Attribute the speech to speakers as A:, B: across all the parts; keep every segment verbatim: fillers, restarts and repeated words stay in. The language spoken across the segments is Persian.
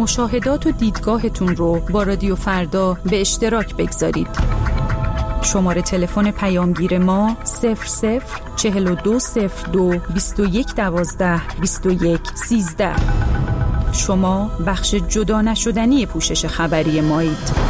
A: مشاهدات و دیدگاهتون رو با رادیو فردا به اشتراک بگذارید. شماره تلفن پیامگیر ما صفر صفر چهل و دو صفر دو بیست و یک دوازده بیست و یک سیزده. شما بخش جدا نشدنی پوشش خبری مایید.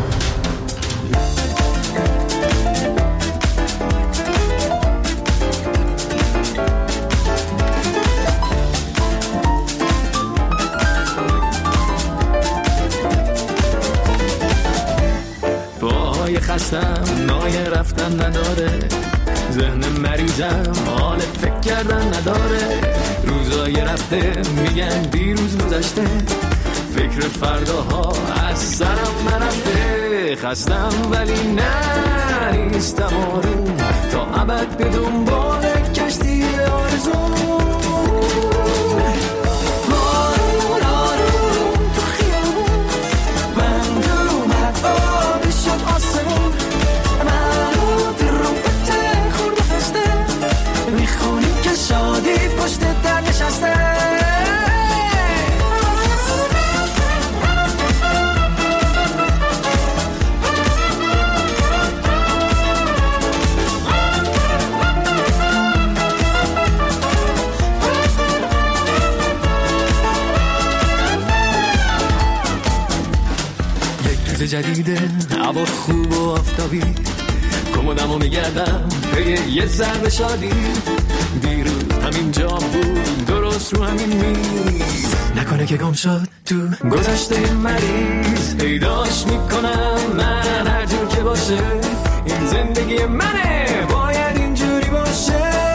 B: خستم نای رفتن نداره، ذهن مریضم حال فکر کردن نداره، روزای رفته میگن دیروز گذشته، فکر فرداها از سرم نرفته، خستم ولی نه نیستم آروم، تا ابد به دنبال کشتی آرزو. جدیده هوا خوب و آفتابی، کمدمو میگردم به یه ذره شادی، دیروز همین جا بود درست رو همین میز، نکنه که گم شد تو گذشته مریض، پیداش میکنم من هر جور که باشه، این زندگی منه باید اینجوری باشه.